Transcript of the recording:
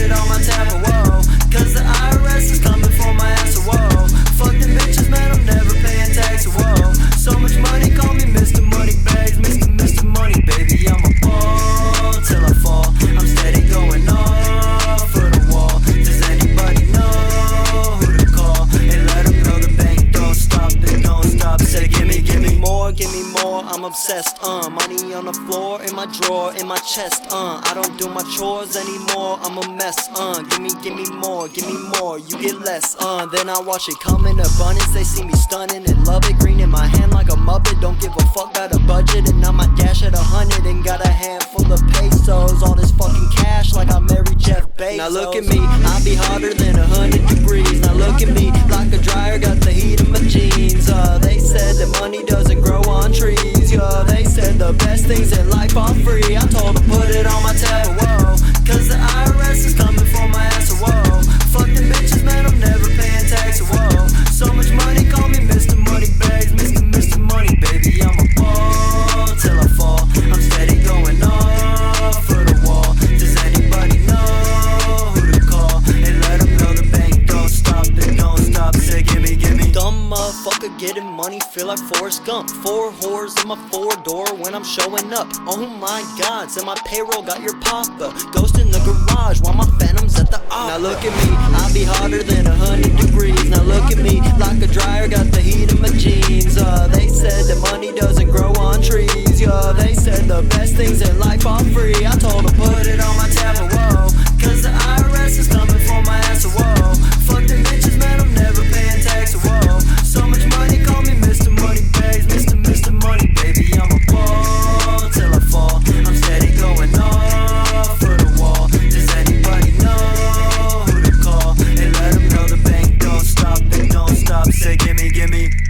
it on my tab, whoa. Cause the IRS is coming for my ass, whoa. Fuck them bitches, man, I'm never paying tax, whoa. So much money, call me Mr. Moneybags, Mr. Money, baby. I'm a ball till I fall. I'm steady going off for the wall. Does anybody know who to call? And let them know the bank don't stop, it don't stop. Say give me more, give me more. I'm obsessed, money on the floor, in my drawer, in my chest, I don't do my chores anymore, I'm a mess, give me more, you get less, then I watch it come in abundance. They see me stunning and love it, green in my hand like a Muppet. Don't give a fuck about a budget, and now my dash at 100 and got a handful of pesos. All this fucking cash like I married Jeff Bezos. Now look at me, I be hotter than 100 degrees. Now look at me, like a dryer, got the heat in my jeans. They said that money doesn't grow on trees, they said the best things in life are free. I told them put it on my tab, whoa. Cause the IRS is coming for my ass, whoa. Fuck them bitches, man, I'm never paying tax, whoa. So much money, call me Mr. Moneybags, Mr. Money, baby. I'm a ball till I fall. I'm steady going off for the wall. Does anybody know who to call? And let them know the bank don't stop, it don't stop. Say give me. Dumb motherfucker getting money, feel like Forrest Gump. 4 whores in my 4-door when I'm showing up. Oh my god, send my payroll, got your papa. Ghost in the garage while my phantom's at the opera. Now look at me, I be hotter than 100 degrees. Now look at me, like a dryer, got the heat in my jeans. They said that money doesn't grow on trees. They said the best things in life are free. I told them put it on my tab, whoa. Cause the IRS is coming for my ass, whoa. Fuck them bitches, man, I'm never paying tax, whoa. So much money, call me Mr. Moneybags, Mr. Money, baby. I'm a ball till I fall. I'm steady going off for the wall. Does anybody know who to call? And let them know the bank don't stop, it don't stop. Say give me.